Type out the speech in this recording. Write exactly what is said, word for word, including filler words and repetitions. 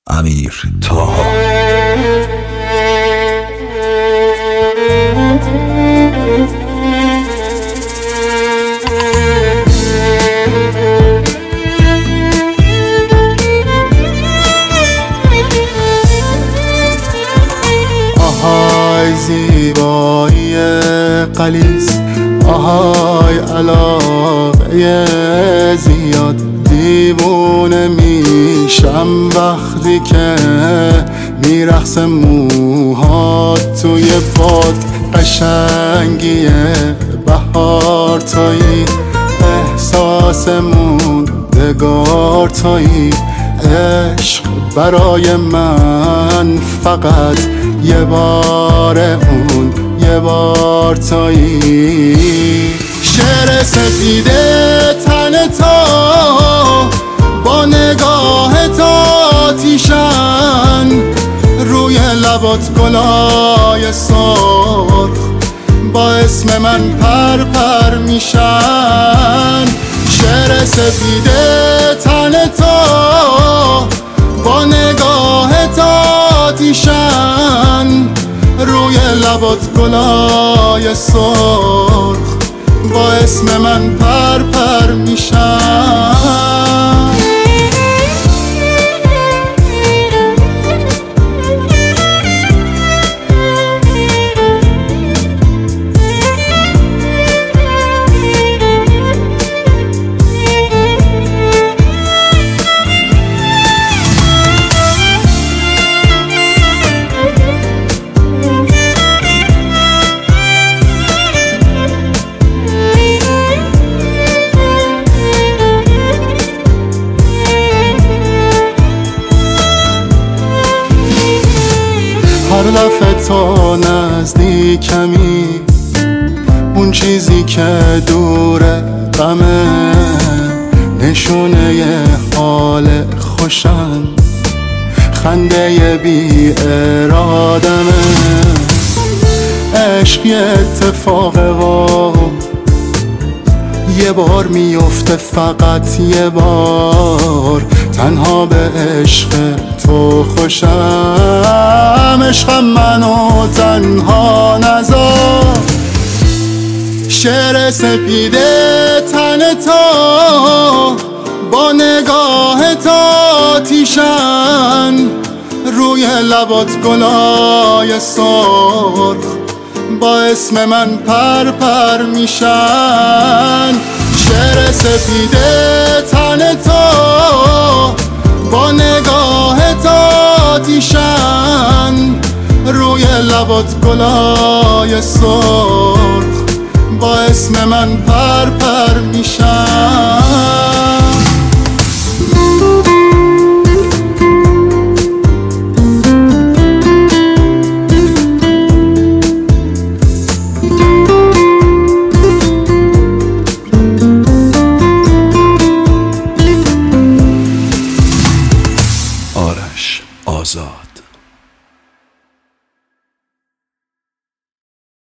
امیر طاها. آهای زیبایی غلیظ، آهای علاقه زیاد، دیوونه میشم وقتی که میرقص موهات توی باد. قشنگی بهار تویی، احساس موندگار تویی، عشق برای من فقط یه بار، اون یه بار تویی. شعر سفیده تن تو با نگاه تو آتیشن، روی لبات گلای سرخ با اسم من پر پر میشن. شعر سفیده تن تو با نگاه تو آتیشن، روی لبات گلای سرخ با اسم من پر پر میشن. هر دفعه تو نزدیکمی، اون چیزی که دوره غمه، نشونه ی حال خوشم، خنده بی ارادمه. عشق یه اتفاقه و یه بار میفته، فقط یه بار. تنها به عشق تو خوشم، عشقم منو تنها نذار. شعر سپیده تن تو با نگاه تو آتیشن، روی لبات گلای سرخ با اسم من پر پر میشن. شعر سپیده تن تو با نگاه تو آتیشن، روی لبات گلای سرخ با اسم من پر پر میشن.